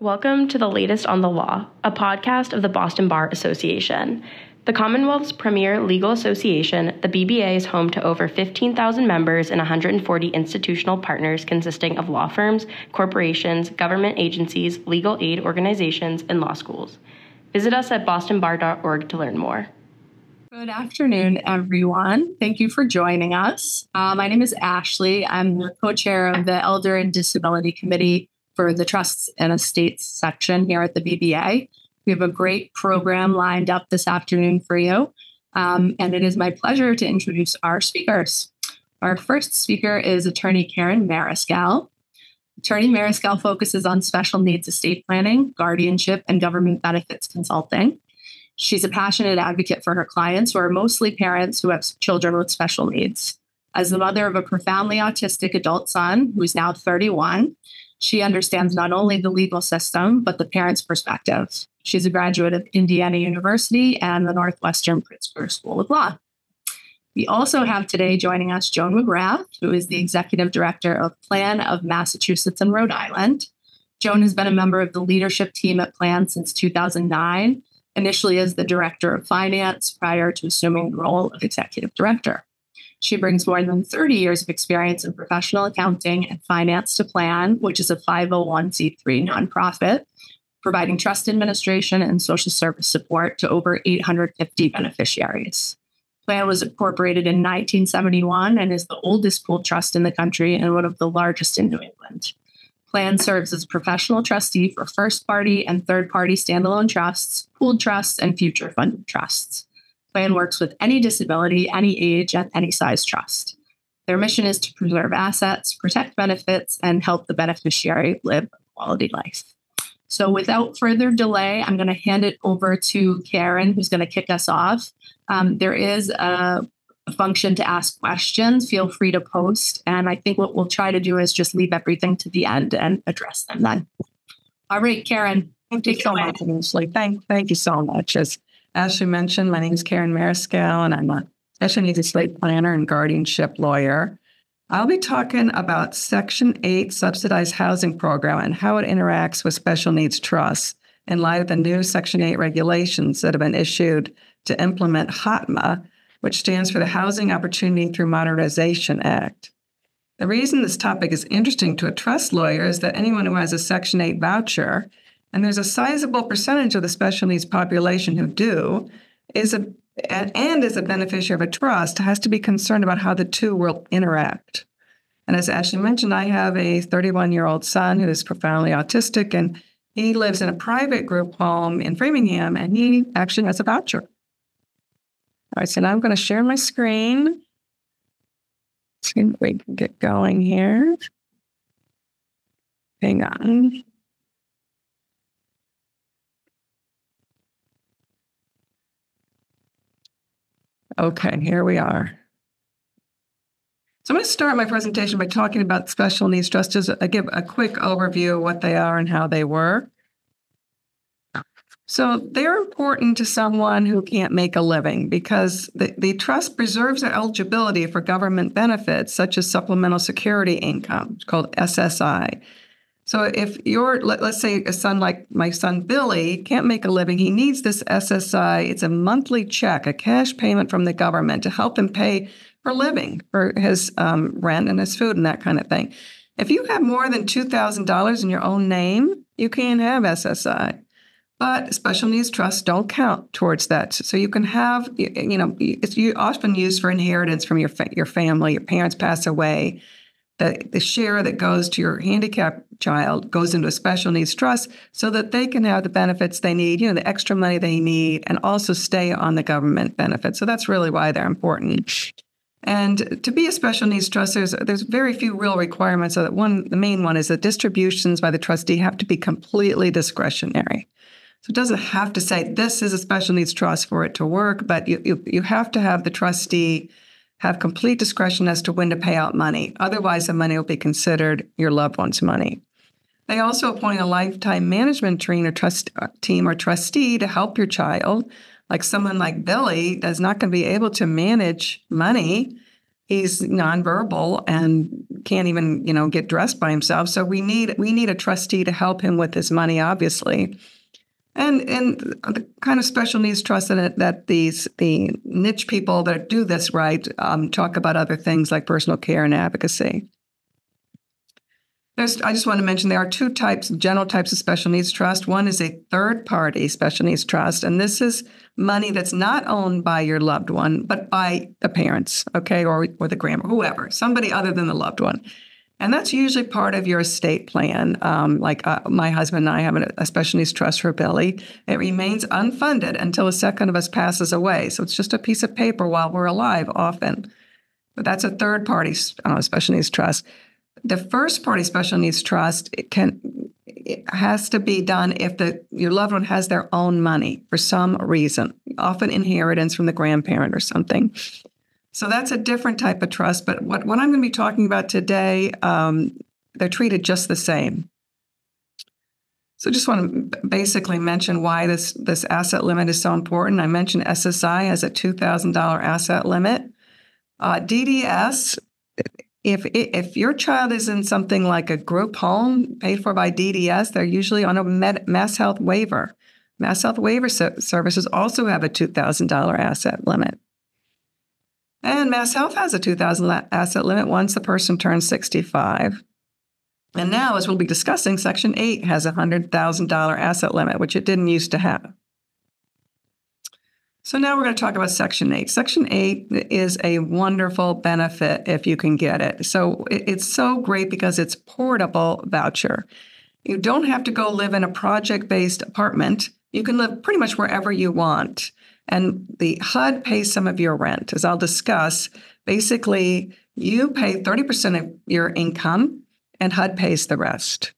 Welcome to the latest on the law, a podcast of the Boston Bar Association. The Commonwealth's premier legal association, the BBA is home to over 15,000 members and 140 institutional partners consisting of law firms, corporations, government agencies, legal aid organizations, and law schools. Visit us at bostonbar.org to learn more. Good afternoon, everyone. Thank you for joining us. My name is Ashley. I'm the co-chair of the Elder and Disability Committee for the Trusts and Estates section here at the BBA. We have a great program lined up this afternoon for you, and it is my pleasure to introduce our speakers. Our first speaker is attorney Karen Mariscal. Attorney Mariscal focuses on special needs estate planning, guardianship, and government benefits consulting. She's a passionate advocate for her clients, who are mostly parents who have children with special needs. As the mother of a profoundly autistic adult son, who's now 31, she understands not only the legal system, but the parents' perspective. She's a graduate of Indiana University and the Northwestern Pritzker School of Law. We also have today joining us Joan McGrath, who is the Executive Director of Plan of Massachusetts and Rhode Island. Joan has been a member of the leadership team at Plan since 2009, initially as the Director of Finance prior to assuming the role of Executive Director. She brings more than 30 years of experience in professional accounting and finance to Plan, which is a 501c3 nonprofit, providing trust administration and social service support to over 850 beneficiaries. Plan was incorporated in 1971 and is the oldest pooled trust in the country and one of the largest in New England. Plan serves as professional trustee for first-party and third-party standalone trusts, pooled trusts, and future funded trusts. Plan works with any disability, any age, and any size trust. Their mission is to preserve assets, protect benefits, and help the beneficiary live a quality life. So without further delay, I'm going to hand it over to Karen, who's going to kick us off. There is a function to ask questions. Feel free to post. And I think what we'll try to do is just leave everything to the end and address them then. All right, Karen. Thank you so much, Ashley. Thank you so much. As Ashley mentioned, my name is Karen Mariscal, and I'm a special needs estate planner and guardianship lawyer. I'll be talking about Section 8 subsidized housing program and how it interacts with special needs trusts in light of the new Section 8 regulations that have been issued to implement HOTMA, which stands for the Housing Opportunity Through Modernization Act. The reason this topic is interesting to a trust lawyer is that anyone who has a Section 8 voucher, and there's a sizable percentage of the special needs population who do, is a beneficiary of a trust, has to be concerned about how the two will interact. And as Ashley mentioned, I have a 31-year-old son who is profoundly autistic, and he lives in a private group home in Framingham, and he actually has a voucher. All right, so now I'm going to share my screen. See if we can get going here. Hang on. Okay, here we are. So I'm going to start my presentation by talking about special needs trusts. Just give a quick overview of what they are and how they work. So they're important to someone who can't make a living because the trust preserves their eligibility for government benefits, such as supplemental security income, called SSI. So if let's say a son like my son Billy can't make a living, he needs this SSI. It's a monthly check, a cash payment from the government to help him pay for living, for his rent and his food and that kind of thing. If you have more than $2,000 in your own name, you can't have SSI. But special needs trusts don't count towards that. So you can have, it's often used for inheritance from your family. Your parents pass away. The share that goes to your handicapped child goes into a special needs trust so that they can have the benefits they need, the extra money they need, and also stay on the government benefits. So that's really why they're important. And to be a special needs trust, there's very few real requirements. So the main one is that distributions by the trustee have to be completely discretionary. So it doesn't have to say this is a special needs trust for it to work, but you have to have the trustee have complete discretion as to when to pay out money. Otherwise, the money will be considered your loved one's money. They also appoint a lifetime management team or trustee to help your child. Like someone like Billy is not going to be able to manage money. he's nonverbal and can't even, get dressed by himself. So we need a trustee to help him with his money, obviously. And the kind of special needs trust that the niche people that do this right talk about other things like personal care and advocacy. I just want to mention there are two general types of special needs trust. One is a third-party special needs trust, and this is money that's not owned by your loved one, but by the parents, okay, or the grandma, whoever, somebody other than the loved one. And that's usually part of your estate plan. My husband and I have a special needs trust for Billy. It remains unfunded until a second of us passes away. So it's just a piece of paper while we're alive often. But that's a third-party special needs trust. The first-party special needs trust, it has to be done if your loved one has their own money for some reason, often inheritance from the grandparent or something. So that's a different type of trust. But what I'm going to be talking about today, they're treated just the same. So just want to basically mention why this asset limit is so important. I mentioned SSI has a $2,000 asset limit. DDS, if your child is in something like a group home paid for by DDS, they're usually on a Mass Health waiver. Mass Health waiver services also have a $2,000 asset limit. And Mass Health has a $2,000 asset limit once the person turns 65. And now, as we'll be discussing, Section 8 has a $100,000 asset limit, which it didn't used to have. So now we're going to talk about Section 8. Section 8 is a wonderful benefit if you can get it. So it's so great because it's portable voucher. You don't have to go live in a project-based apartment. You can live pretty much wherever you want. And the HUD pays some of your rent. As I'll discuss, basically, you pay 30% of your income, and HUD pays the rest.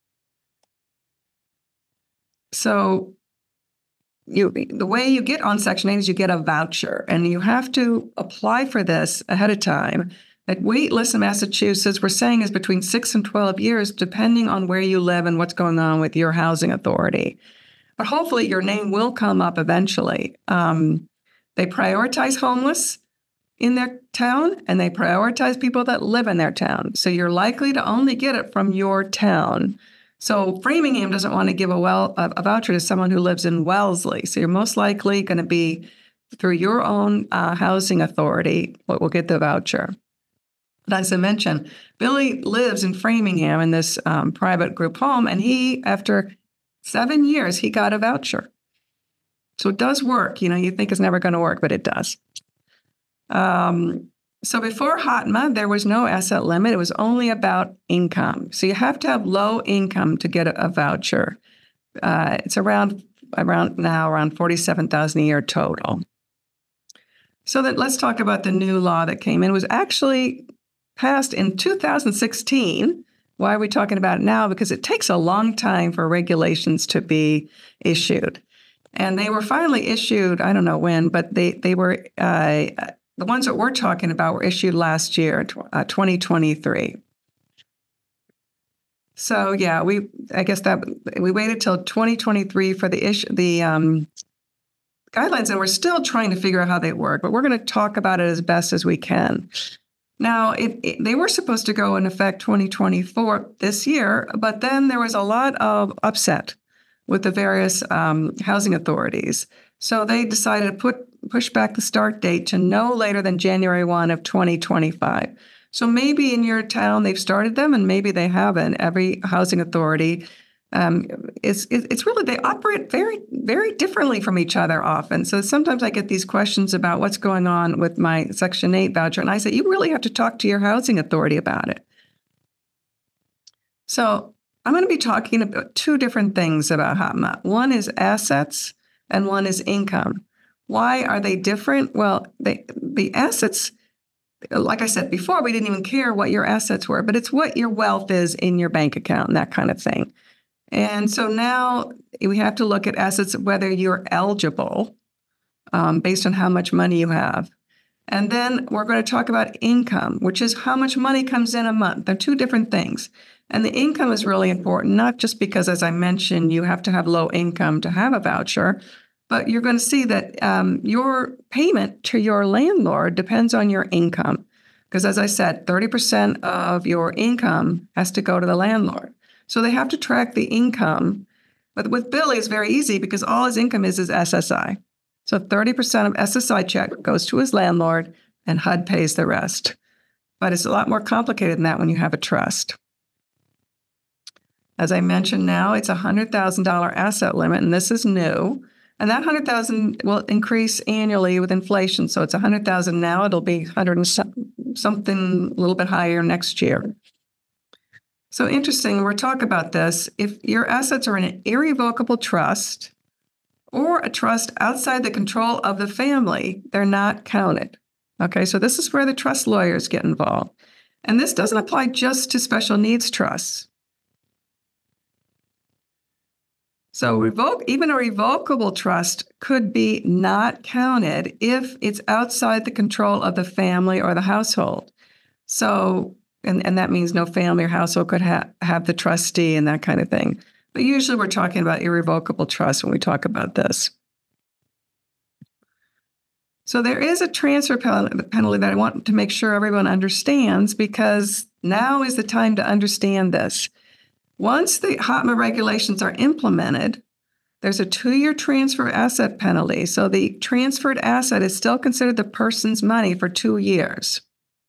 So the way you get on Section 8 is you get a voucher, and you have to apply for this ahead of time. At wait list in Massachusetts, we're saying is between 6 and 12 years, depending on where you live and what's going on with your housing authority. But hopefully your name will come up eventually. They prioritize homeless in their town, and they prioritize people that live in their town. So you're likely to only get it from your town. So Framingham doesn't want to give a voucher to someone who lives in Wellesley. So you're most likely going to be through your own housing authority what will get the voucher. But as I mentioned, Billy lives in Framingham in this private group home, and after 7 years, he got a voucher. So it does work. You think it's never going to work, but it does. So before HOTMA, there was no asset limit. It was only about income. So you have to have low income to get a voucher. It's around $47,000 a year total. So let's talk about the new law that came in. It was actually passed in 2016. Why are we talking about it now? Because it takes a long time for regulations to be issued. And they were finally issued, I don't know when, but they were, the ones that we're talking about were issued last year, 2023. So yeah, I guess that we waited till 2023 for the guidelines, and we're still trying to figure out how they work, but we're going to talk about it as best as we can. Now, they were supposed to go in effect 2024 this year, but then there was a lot of upset with the various housing authorities. So they decided to push back the start date to no later than January 1 of 2025. So maybe in your town they've started them, and maybe they haven't. Every housing authority, it's really, they operate very, very differently from each other often. So sometimes I get these questions about what's going on with my Section 8 voucher, and I say, you really have to talk to your housing authority about it. So I'm going to be talking about two different things about HOTMA. One is assets, and one is income. Why are they different? Well, the assets, like I said before, we didn't even care what your assets were, but it's what your wealth is in your bank account and that kind of thing. And so now we have to look at assets, whether you're eligible based on how much money you have. And then we're going to talk about income, which is how much money comes in a month. They're two different things. And the income is really important, not just because, as I mentioned, you have to have low income to have a voucher, but you're going to see that your payment to your landlord depends on your income. Because as I said, 30% of your income has to go to the landlord. So they have to track the income. But with Billy, it's very easy because all his income is his SSI. So 30% of SSI check goes to his landlord and HUD pays the rest. But it's a lot more complicated than that when you have a trust. As I mentioned now, it's a $100,000 asset limit, and this is new. And that $100,000 will increase annually with inflation. So it's $100,000 now. It'll be 100 and something a little bit higher next year. So interesting, we'll talk about this. If your assets are in an irrevocable trust or a trust outside the control of the family, they're not counted. Okay, so this is where the trust lawyers get involved. And this doesn't apply just to special needs trusts. So even a revocable trust could be not counted if it's outside the control of the family or the household. So, and that means no family or household could have the trustee and that kind of thing. But usually we're talking about irrevocable trust when we talk about this. So there is a transfer penalty that I want to make sure everyone understands, because now is the time to understand this. Once the HOTMA regulations are implemented, there's a 2-year transfer asset penalty. So the transferred asset is still considered the person's money for 2 years.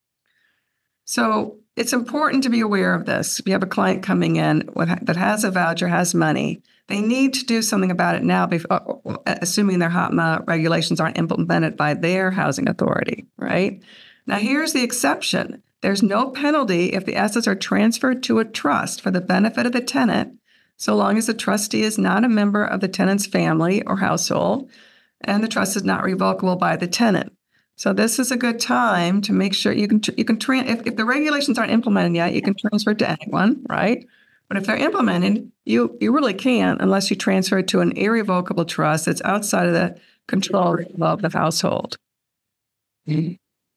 So it's important to be aware of this. If you have a client coming in that has a voucher, has money, they need to do something about it now, assuming their HOTMA regulations aren't implemented by their housing authority, right? Now, here's the exception. There's no penalty if the assets are transferred to a trust for the benefit of the tenant, so long as the trustee is not a member of the tenant's family or household, and the trust is not revocable by the tenant. So this is a good time to make sure if the regulations aren't implemented yet, you can transfer it to anyone, right? But if they're implemented, you really can't unless you transfer it to an irrevocable trust that's outside of the control of the household. Mm-hmm.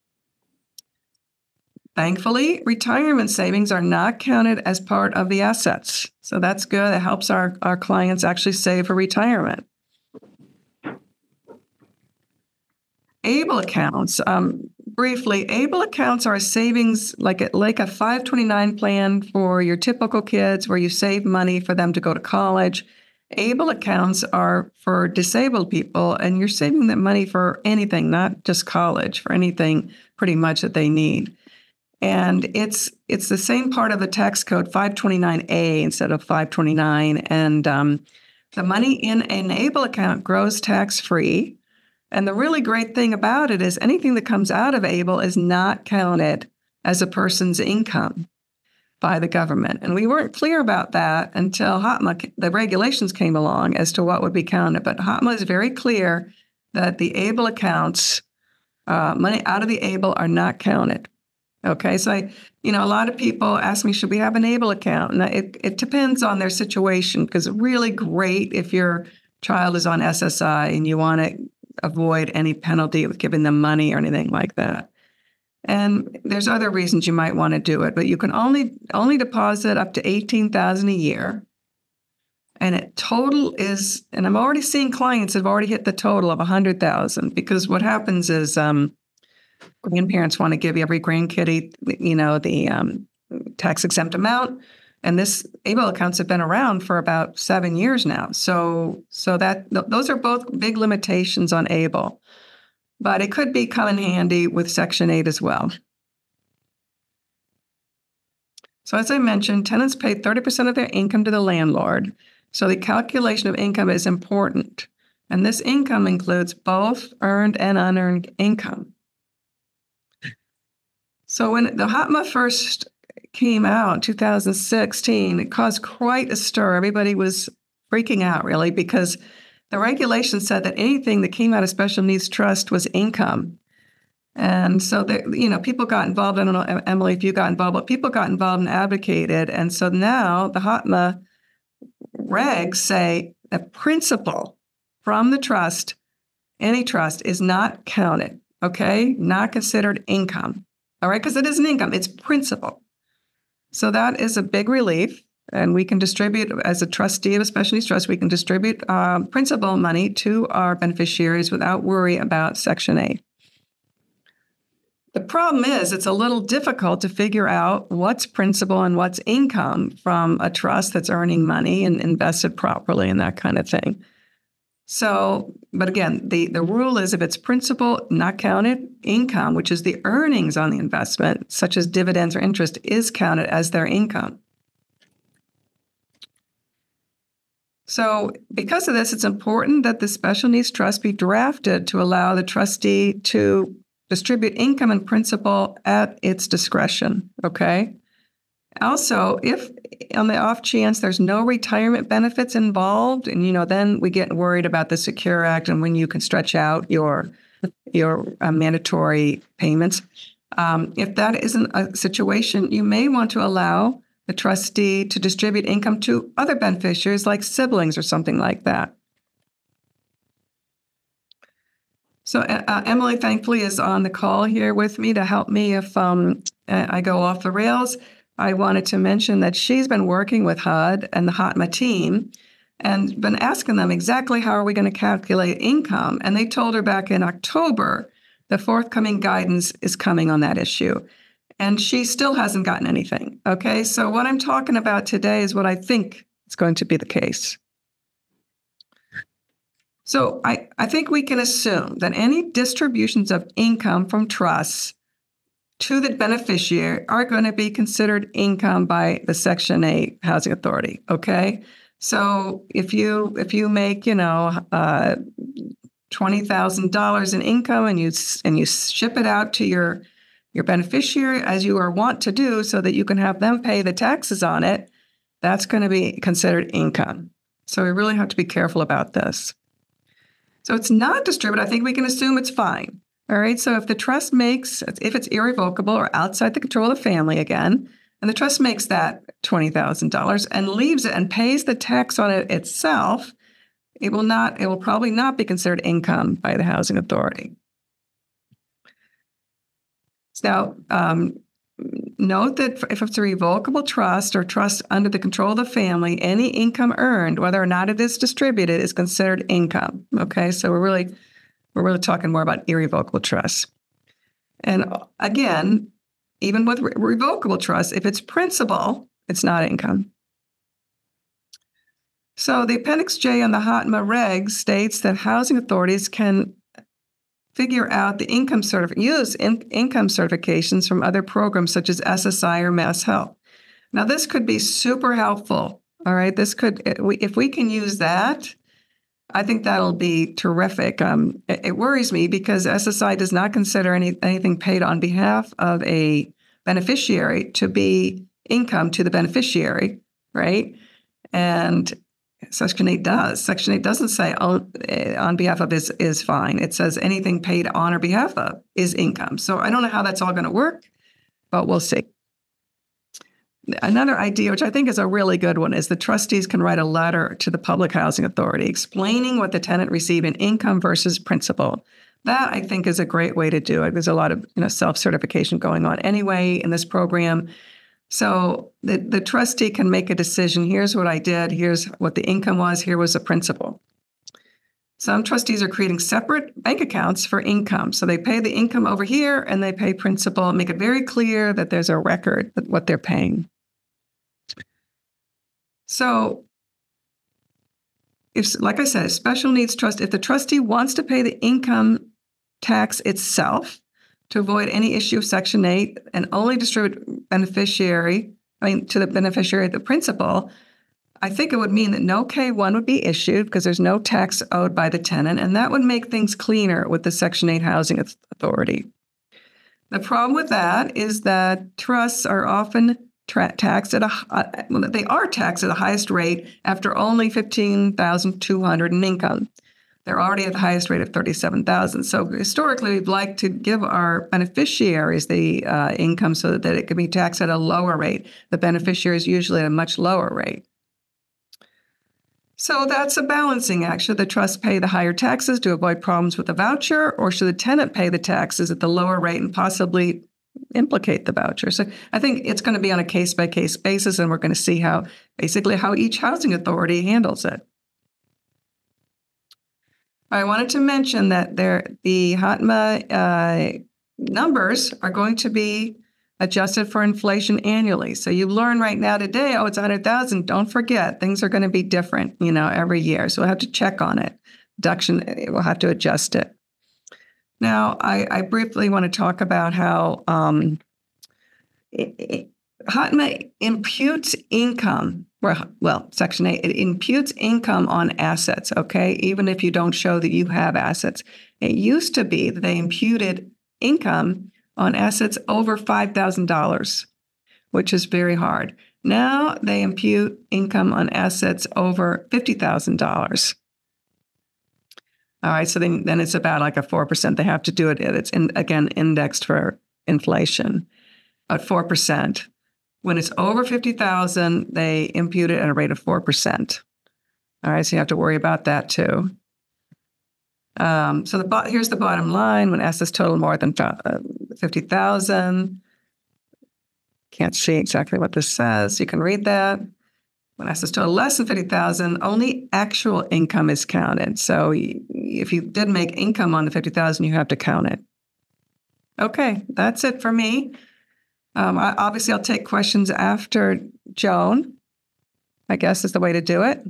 Thankfully, retirement savings are not counted as part of the assets. So that's good. It helps our clients actually save for retirement. ABLE accounts. Briefly, ABLE accounts are a savings like a 529 plan for your typical kids where you save money for them to go to college. ABLE accounts are for disabled people, and you're saving that money for anything, not just college, for anything pretty much that they need. And it's the same part of the tax code, 529A instead of 529. And the money in an ABLE account grows tax-free. And the really great thing about it is anything that comes out of ABLE is not counted as a person's income by the government. And we weren't clear about that until HOTMA, the regulations came along as to what would be counted. But HOTMA is very clear that the ABLE accounts, money out of the ABLE are not counted. Okay, so a lot of people ask me, should we have an ABLE account? And it depends on their situation, because it's really great if your child is on SSI and you want to avoid any penalty with giving them money or anything like that. And there's other reasons you might want to do it, but you can only deposit up to $18,000 a year. And it total is, and I'm already seeing clients that have already hit the total of $100,000, because what happens is grandparents want to give every grandkid, the tax-exempt amount. And this ABLE accounts have been around for about 7 years now. So that those are both big limitations on ABLE. But it could come in handy with Section 8 as well. So as I mentioned, tenants pay 30% of their income to the landlord. So the calculation of income is important. And this income includes both earned and unearned income. So when the HOTMA first came out in 2016, it caused quite a stir. Everybody was freaking out, really, because the regulation said that anything that came out of special needs trust was income. And so, people got involved. I don't know, Emily, if you got involved, but people got involved and advocated. And so now the HOTMA regs say a principal from the trust, any trust, is not counted, okay? Not considered income, all right? Because it isn't income, it's principal. So that is a big relief. And we can distribute, as a trustee of a special needs trust, we can distribute principal money to our beneficiaries without worry about Section 8. The problem is it's a little difficult to figure out what's principal and what's income from a trust that's earning money and invested properly and that kind of thing. So, but again, the rule is if it's principal, not counted, income, which is the earnings on the investment, such as dividends or interest, is counted as their income. So because of this, it's important that the special needs trust be drafted to allow the trustee to distribute income and principal at its discretion, okay? Also, if on the off chance there's no retirement benefits involved, and then we get worried about the Secure Act and when you can stretch out your mandatory payments. If that isn't a situation, you may want to allow the trustee to distribute income to other beneficiaries like siblings or something like that. So Emily, thankfully, is on the call here with me to help me if I go off the rails. I wanted to mention that she's been working with HUD and the HOTMA team and been asking them exactly how are we going to calculate income. And they told her back in October the forthcoming guidance is coming on that issue. And she still hasn't gotten anything. Okay, so what I'm talking about today is what I think is going to be the case. So I think we can assume that any distributions of income from trusts to the beneficiary are going to be considered income by the Section 8 Housing Authority, okay? So if you make, $20,000 in income and you ship it out to your beneficiary as you are wont to do so that you can have them pay the taxes on it, that's going to be considered income. So we really have to be careful about this. So it's not distributed. I think we can assume it's fine. All right. So if the trust if it's irrevocable or outside the control of the family again, and the trust makes that $20,000 and leaves it and pays the tax on it itself, it will probably not be considered income by the housing authority. Now, note that if it's a revocable trust or trust under the control of the family, any income earned, whether or not it is distributed, is considered income. Okay, so we're really talking more about irrevocable trusts. And again, even with revocable trusts, if it's principal, it's not income. So the Appendix J on the HOTMA regs states that housing authorities can figure out the income income certifications from other programs such as SSI or Mass Health. Now, this could be super helpful. All right, if we can use that, I think that'll be terrific. It worries me because SSI does not consider anything paid on behalf of a beneficiary to be income to the beneficiary, right? And Section 8 does. Section 8 doesn't say on behalf of is fine. It says anything paid on or behalf of is income. So I don't know how that's all going to work, but we'll see. Another idea, which I think is a really good one, is the trustees can write a letter to the Public Housing Authority explaining what the tenant received in income versus principal. That, I think, is a great way to do it. There's a lot of self-certification going on anyway in this program. So the trustee can make a decision. Here's what I did. Here's what the income was. Here was the principal. Some trustees are creating separate bank accounts for income. So they pay the income over here and they pay principal and make it very clear that there's a record of what they're paying. So like I said, special needs trust, if the trustee wants to pay the income tax itself to avoid any issue of Section 8 and only distribute to the beneficiary, the principal, I think it would mean that no K-1 would be issued because there's no tax owed by the tenant, and that would make things cleaner with the Section 8 Housing Authority. The problem with that is that trusts are often taxed at they are taxed at the highest rate after only $15,200 in income. They're already at the highest rate of $37,000. So historically, we'd like to give our beneficiaries the income so that it can be taxed at a lower rate. The beneficiary is usually at a much lower rate. So that's a balancing act. Should the trust pay the higher taxes to avoid problems with the voucher, or should the tenant pay the taxes at the lower rate and possibly implicate the voucher? So I think it's going to be on a case-by-case basis, and we're going to see how each housing authority handles it. I wanted to mention that the HOTMA numbers are going to be adjusted for inflation annually. So you learn right now today, oh, it's 100,000. Don't forget, things are going to be different, every year. So we'll have to check on it. Deduction, we'll have to adjust it. Now, I briefly want to talk about how HUTMA imputes income. Well, Section 8, it imputes income on assets, okay, even if you don't show that you have assets. It used to be that they imputed income on assets over $5,000, which is very hard. Now they impute income on assets over $50,000. All right, so then it's about like a 4%. They have to do it. It's, again, indexed for inflation at 4%. When it's over 50,000, they impute it at a rate of 4%. All right, so you have to worry about that too. So here's the bottom line. When assets total more than 50,000, can't see exactly what this says. You can read that. When assets total less than 50,000, only actual income is counted. So if you did make income on the 50,000, you have to count it. Okay, that's it for me. Obviously, I'll take questions after Joan, I guess is the way to do it.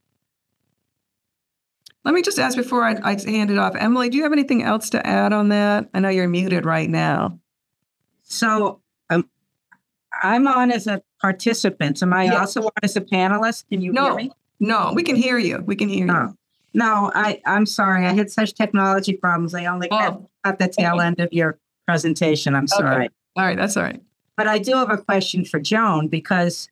Let me just ask before I hand it off. Emily, do you have anything else to add on that? I know you're muted right now. So I'm on as a participant. Am I also on as a panelist? Can you hear me? No, we can hear you. We can hear you. No, I'm sorry. I had such technology problems. I only got at the tail end of your presentation. I'm sorry. Okay. All right, that's all right. But I do have a question for Joan because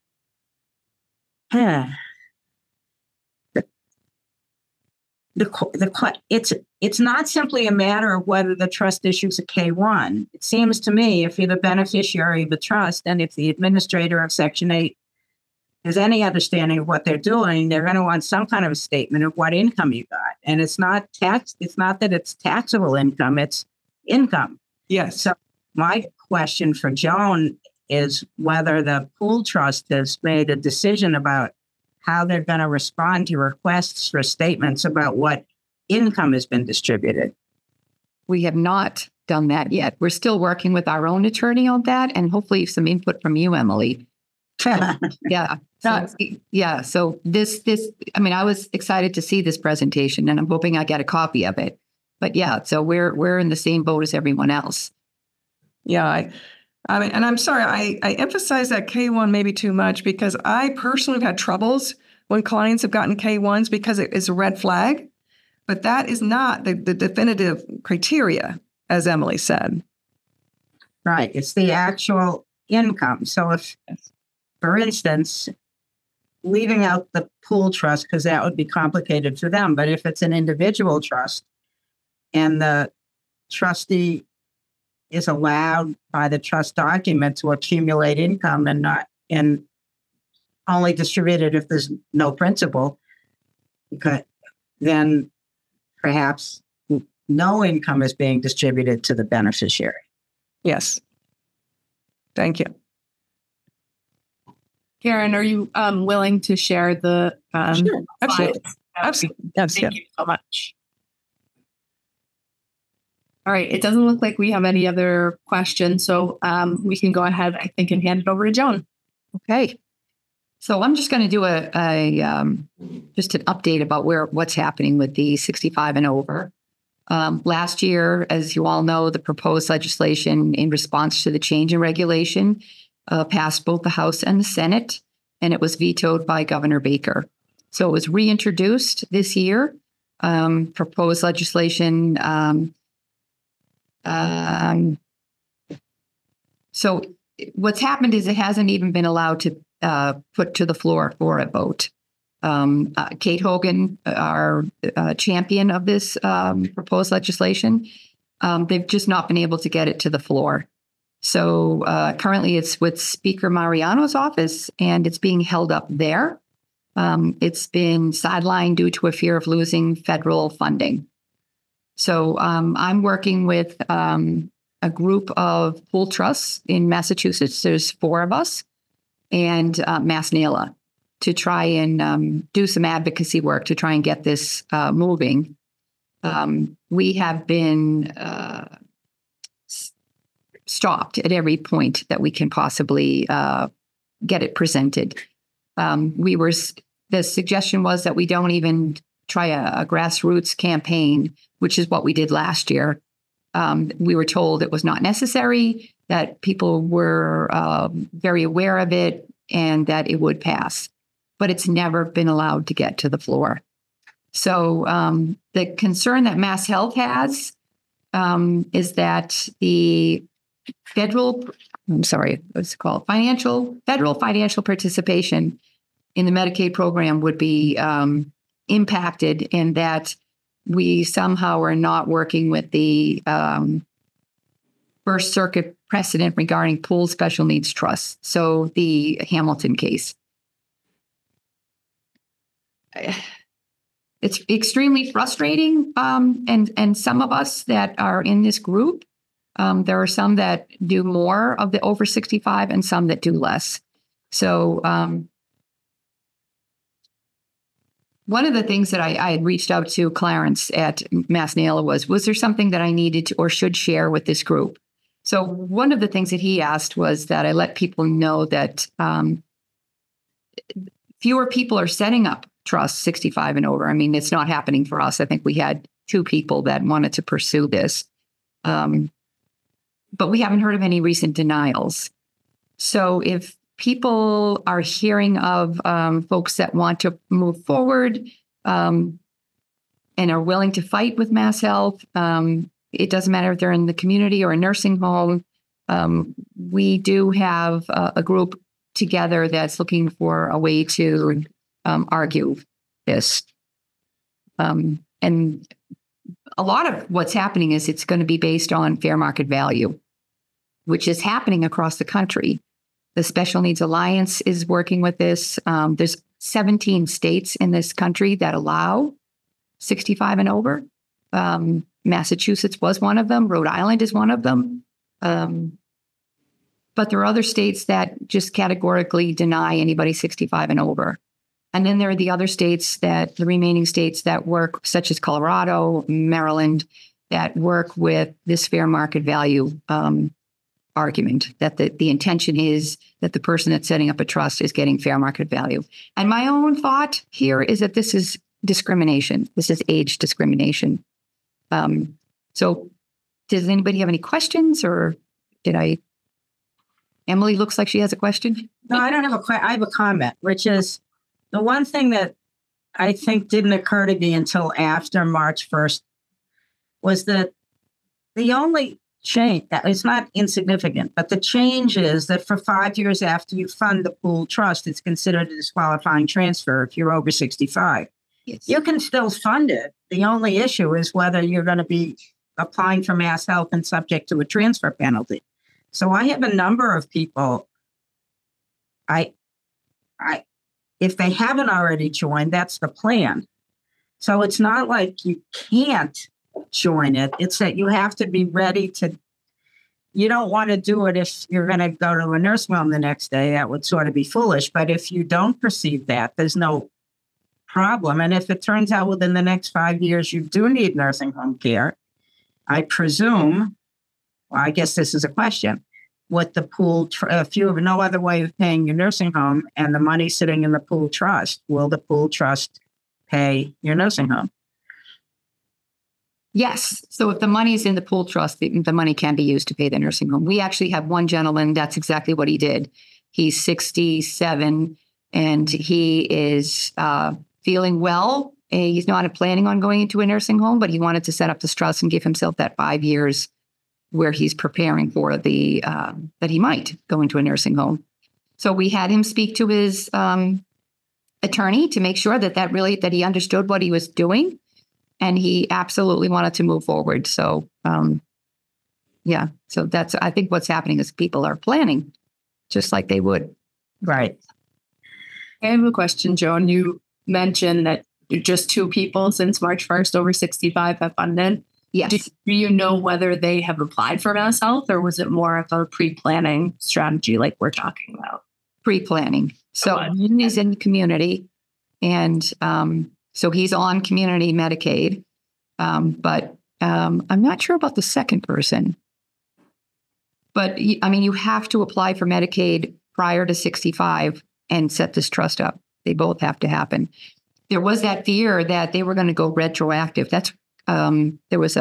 it's not simply a matter of whether the trust issues a K-1. It seems to me if you're the beneficiary of a trust and if the administrator of Section 8 has any understanding of what they're doing, they're going to want some kind of a statement of what income you got. And it's not tax. It's not that it's taxable income. It's income. Yes. So my question for Joan is whether the pool trust has made a decision about how they're going to respond to requests for statements about what income has been distributed. We have not done that yet. We're still working with our own attorney on that, and hopefully some input from you, Emily. Yeah. So this, I mean, I was excited to see this presentation, and I'm hoping I get a copy of it. But yeah, so we're in the same boat as everyone else. Yeah, I mean, and I'm sorry, I emphasize that K-1 maybe too much because I personally have had troubles when clients have gotten K-1s because it is a red flag, but that is not the definitive criteria, as Emily said. Right. It's the actual income. So if, for instance, leaving out the pool trust, because that would be complicated for them, but if it's an individual trust and the trustee is allowed by the trust document to accumulate income and only distribute it if there's no principal, then perhaps no income is being distributed to the beneficiary. Yes. Thank you. Karen, are you willing to share the Sure. Absolutely. Absolutely. Thank you so much. All right. It doesn't look like we have any other questions, so we can go ahead, I think, and hand it over to Joan. Okay. So I'm just going to do just an update about what's happening with the 65 and over. Last year, as you all know, the proposed legislation in response to the change in regulation passed both the House and the Senate, and it was vetoed by Governor Baker. So it was reintroduced this year. Proposed legislation. So what's happened is it hasn't even been allowed to put to the floor for a vote. Kate Hogan, our champion of this proposed legislation, they've just not been able to get it to the floor. So currently it's with Speaker Mariano's office, and it's being held up there. It's been sidelined due to a fear of losing federal funding. So I'm working with a group of pool trusts in Massachusetts. There's 4 of us, and MassNELA, to try and do some advocacy work to try and get this moving. We have been stopped at every point that we can possibly get it presented. The suggestion was that we don't even try a grassroots campaign, which is what we did last year. We were told it was not necessary, that people were very aware of it, and that it would pass. But it's never been allowed to get to the floor. So the concern that Mass Health has is that the federal financial participation in the Medicaid program would be impacted, and that we somehow are not working with the First Circuit precedent regarding pooled special needs trusts. So the Hamilton case. It's extremely frustrating. And some of us that are in this group, there are some that do more of the over 65 and some that do less. So one of the things that I had reached out to Clarence at Mass NALA was there something that I needed to, or should share with this group? So one of the things that he asked was that I let people know that fewer people are setting up trusts 65 and over. I mean, it's not happening for us. I think we had 2 people that wanted to pursue this. But we haven't heard of any recent denials. So if people are hearing of folks that want to move forward and are willing to fight with Mass Health, it doesn't matter if they're in the community or a nursing home. We do have a group together that's looking for a way to argue this. And a lot of what's happening is it's going to be based on fair market value, which is happening across the country. The Special Needs Alliance is working with this. There's 17 states in this country that allow 65 and over. Massachusetts was one of them. Rhode Island is one of them. But there are other states that just categorically deny anybody 65 and over. And then there are the other states the remaining states that work, such as Colorado, Maryland, that work with this fair market value argument, that the intention is that the person that's setting up a trust is getting fair market value. And my own thought here is that this is discrimination. This is age discrimination. So does anybody have any questions, or Emily looks like she has a question? No, I don't have a question. I have a comment, which is the one thing that I think didn't occur to me until after March 1st was that the only change, that it's not insignificant, but the change is that for 5 years after you fund the pool trust, it's considered a disqualifying transfer if you're over 65. Yes. You can still fund it. The only issue is whether you're going to be applying for Mass Health and subject to a transfer penalty. So I have a number of people, if they haven't already joined, that's the plan. So it's not like you can't join it. It's that you have to be ready to, you don't want to do it if you're going to go to a nursing home the next day. That would sort of be foolish. But if you don't perceive that, there's no problem. And if it turns out within the next 5 years you do need nursing home care, I presume, well, I guess this is a question, with the pool, if you have no other way of paying your nursing home and the money sitting in the pool trust, will the pool trust pay your nursing home? Yes. So if the money is in the pool trust, the money can be used to pay the nursing home. We actually have one gentleman, that's exactly what he did. He's 67 and he is feeling well. He's not planning on going into a nursing home, but he wanted to set up this trust and give himself that 5 years where he's preparing for the that he might go into a nursing home. So we had him speak to his attorney to make sure that he understood what he was doing, and he absolutely wanted to move forward. So yeah, so that's, I think what's happening is people are planning just like they would. Right. I have a question, Joan. You mentioned that just 2 people since March 1st over 65 have funded. Yes. Do you know whether they have applied for Mass Health, or was it more of a pre-planning strategy like we're talking about? Pre-planning. So he's in the community, and so he's on community Medicaid, but I'm not sure about the second person. But I mean, you have to apply for Medicaid prior to 65 and set this trust up. They both have to happen. There was that fear that they were going to go retroactive. That's there was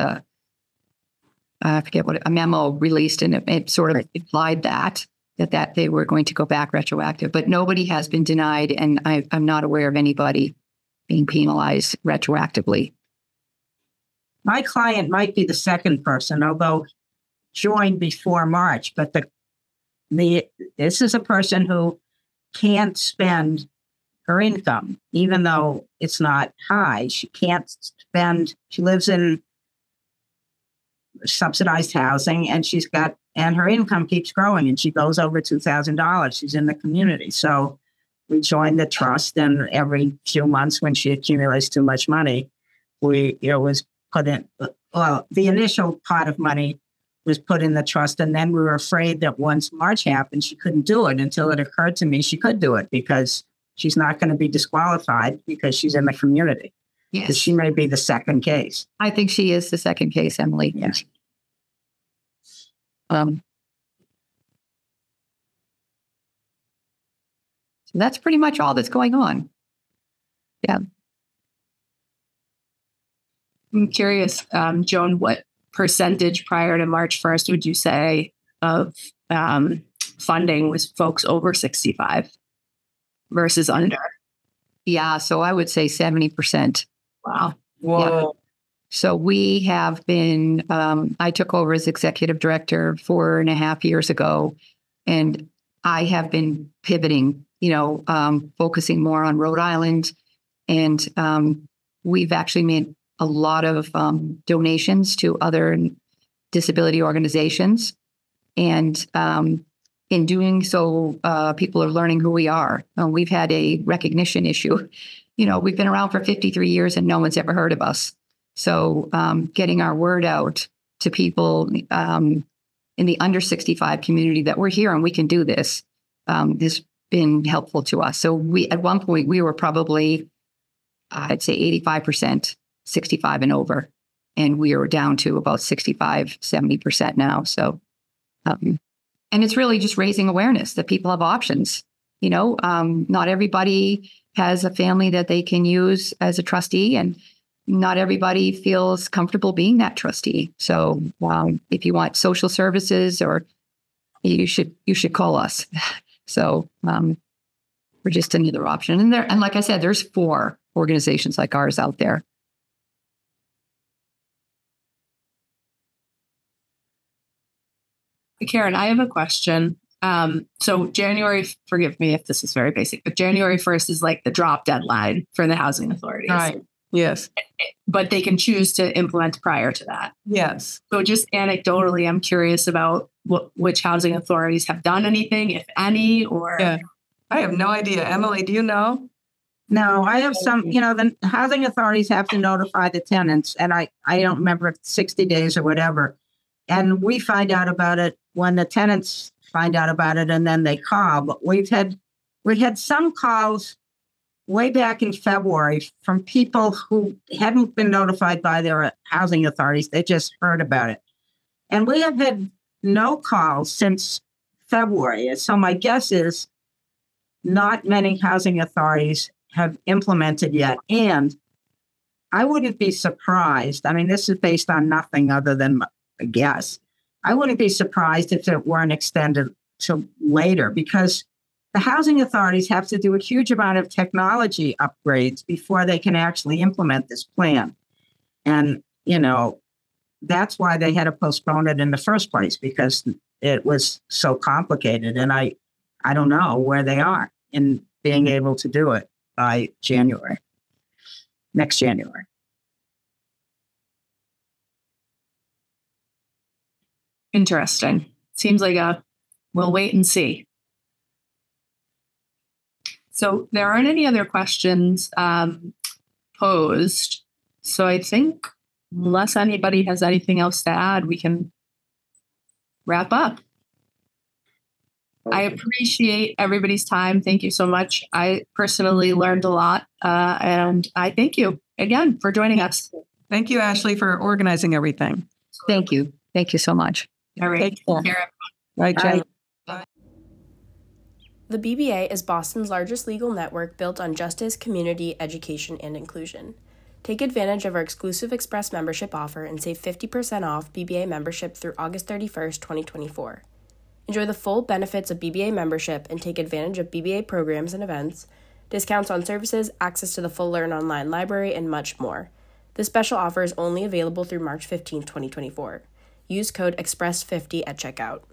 I forget what a memo released, and it sort of implied that they were going to go back retroactive. But nobody has been denied, and I'm not aware of anybody being penalized retroactively. My client might be the second person, although joined before March, but this is a person who can't spend her income, even though it's not high. She can't spend, she lives in subsidized housing, and and her income keeps growing, and she goes over $2,000. She's in the community. So we joined the trust, and every few months when she accumulates too much money, it was put in, well, the initial pot of money was put in the trust. And then we were afraid that once March happened, she couldn't do it, until it occurred to me she could do it, because she's not going to be disqualified because she's in the community. Yes. She may be the second case. I think she is the second case, Emily. Yes. So that's pretty much all that's going on. Yeah. I'm curious, Joan, what percentage prior to March 1st would you say of funding was folks over 65 versus under? Yeah, so I would say 70%. Wow. Whoa. Yeah. So we have been, I took over as executive director 4.5 years ago, and I have been pivoting, focusing more on Rhode Island. And we've actually made a lot of donations to other disability organizations. And in doing so, people are learning who we are. We've had a recognition issue. We've been around for 53 years and no one's ever heard of us. So getting our word out to people in the under 65 community that we're here and we can do this has been helpful to us. So at one point, we were probably, I'd say 85%, 65 and over. And we are down to about 65, 70% now. So, and it's really just raising awareness that people have options. Not everybody has a family that they can use as a trustee, and not everybody feels comfortable being that trustee. So if you want social services, or you should call us. So we're just another option. And like I said, there's 4 organizations like ours out there. Karen, I have a question. So January, forgive me if this is very basic, but January 1st is like the drop deadline for the housing authorities. Right. Yes. But they can choose to implement prior to that. Yes. So just anecdotally, I'm curious about which housing authorities have done anything, if any, or... Yeah. I have no idea. Emily, do you know? No, I have some, the housing authorities have to notify the tenants, and I don't remember if it's 60 days or whatever. And we find out about it when the tenants find out about it, and then they call. But we had some calls way back in February from people who hadn't been notified by their housing authorities. They just heard about it. And we have had no calls since February. So my guess is not many housing authorities have implemented yet. And I wouldn't be surprised. I mean, this is based on nothing other than a guess. I wouldn't be surprised if it weren't extended to later, because the housing authorities have to do a huge amount of technology upgrades before they can actually implement this plan. And, that's why they had to postpone it in the first place, because it was so complicated. And I don't know where they are in being able to do it by next January. Interesting. Seems like we'll wait and see. So there aren't any other questions posed. So I think unless anybody has anything else to add, we can wrap up. I appreciate everybody's time. Thank you so much. I personally learned a lot, and I thank you again for joining us. Thank you, Ashley, for organizing everything. Thank you. Thank you so much. All right. Take care. Take care. Right, Jen? The BBA is Boston's largest legal network built on justice, community, education, and inclusion. Take advantage of our exclusive Express membership offer and save 50% off BBA membership through August 31st, 2024. Enjoy the full benefits of BBA membership and take advantage of BBA programs and events, discounts on services, access to the full Learn Online library, and much more. This special offer is only available through March 15, 2024. Use code EXPRESS50 at checkout.